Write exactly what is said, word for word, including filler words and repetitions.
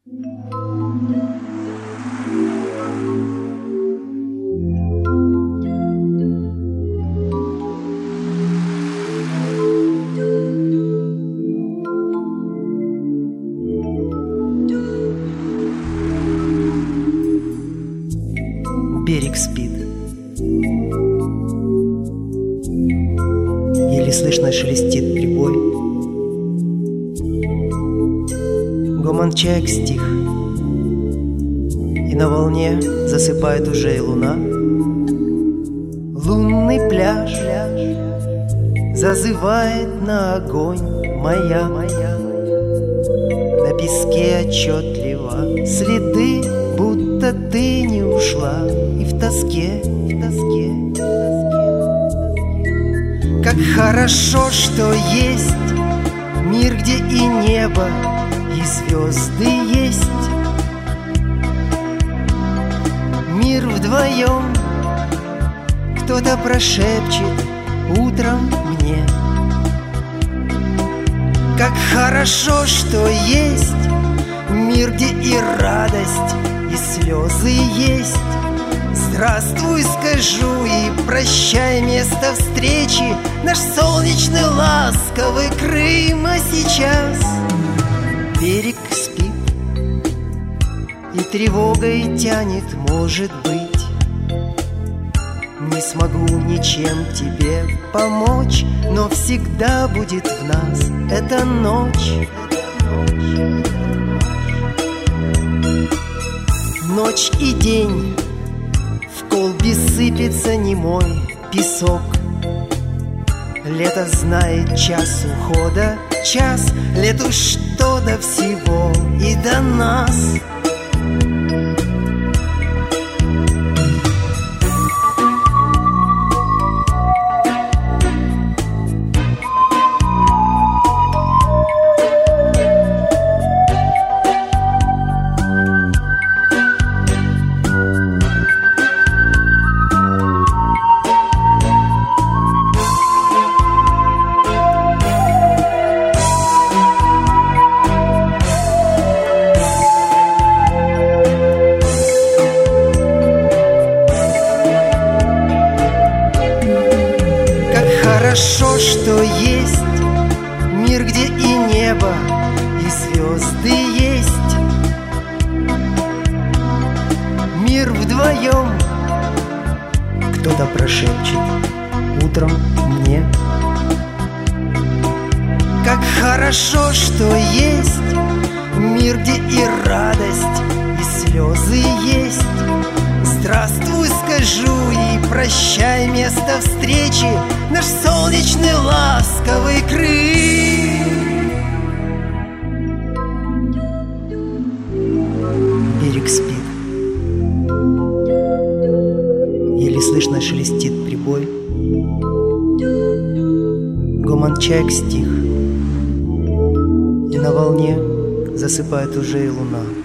Берег спит. Еле слышно шелестит прибой. Гомон чаек стих, и на волне засыпает уже и луна. Лунный пляж зазывает на огонь маяк. На песке отчетливо следы, будто ты не ушла. И в тоске, в тоске, в тоске. Как хорошо, что есть мир, где и небо, и звезды есть. Мир вдвоем, кто-то прошепчет утром мне. Как хорошо, что есть мир, где и радость, и слезы есть. Здравствуй, скажу, и прощай место встречи, наш солнечный ласковый Крым. А сейчас берег спит, и тревогой тянет, может быть. Не смогу ничем тебе помочь, но всегда будет в нас эта ночь. Ночь и день, в колбе сыпется немой песок. Лето знает час ухода, час, лету что до всего и до нас. Хорошо, что есть мир, где и небо, и звезды есть. Мир вдвоем, кто-то прошепчет утром мне. Как хорошо, что есть мир, где и радость, и слезы есть. Здравствуй, скажу, и прощай место встречи, наш солнечный ласковый Крым. Берег спит, еле слышно шелестит прибой. Гомон чаек стих, и на волне засыпает уже и луна.